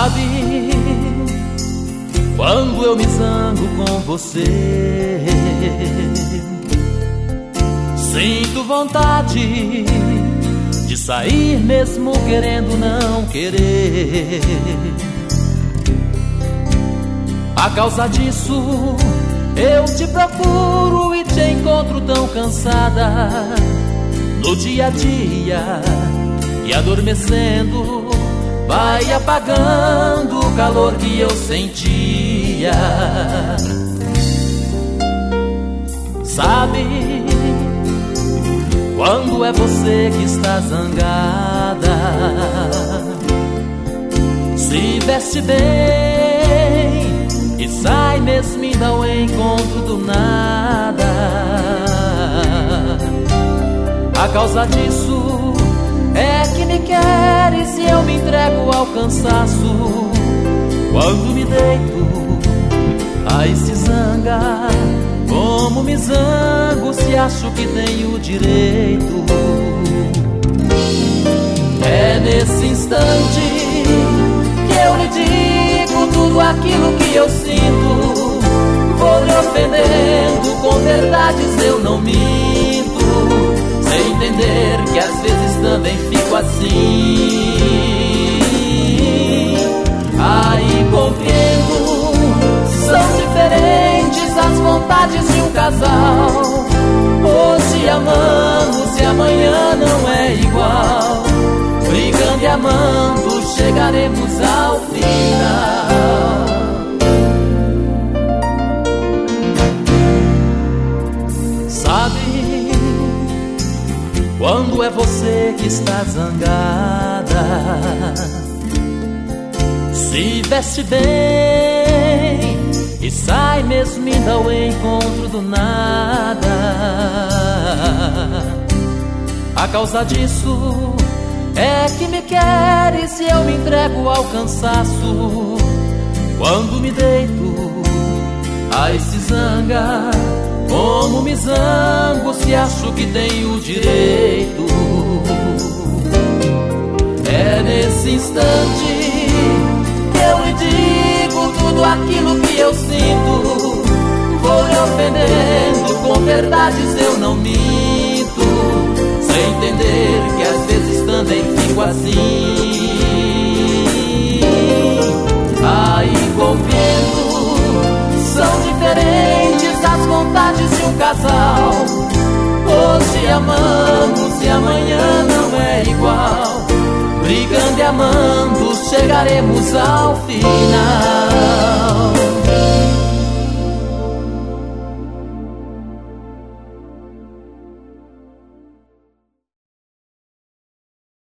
Sabe, quando eu me zango com você, sinto vontade de sair mesmo querendo não querer. A causa disso eu te procuro e te encontro tão cansada no dia a dia, e adormecendo vai apagando o calor que eu sentia. Sabe, quando é você que está zangada, se veste bem e sai mesmo indo ao encontro do nada. A causa disso é que me queres e eu me entrego ao cansaço. Quando me deito, aí se zanga. Como me zango se acho que tenho direito. É nesse instante que eu lhe digo tudo aquilo que eu sinto. Vou lhe ofendendo, com verdades eu não minto, sem entender que às vezes também fico assim. Aí compreendo, são diferentes as vontades de um casal. Hoje amamos e amanhã não é igual. Brigando e amando chegaremos ao final. Sabe, quando é você que está zangada, se veste bem e sai mesmo indo ao encontro do nada. A causa disso é que me queres e eu me entrego ao cansaço. Quando me deito, aí se zanga. Como me zango se acho que tenho direito. É nesse instante que eu lhe digo tudo aquilo que eu sinto. Vou lhe ofendendo, com verdades eu não minto, sem entender que às vezes também fico assim. Aí compreendo, são diferentes as vontades de um casal. Hoje amamos e amanhã não é igual. Brigando e amando chegaremos ao final.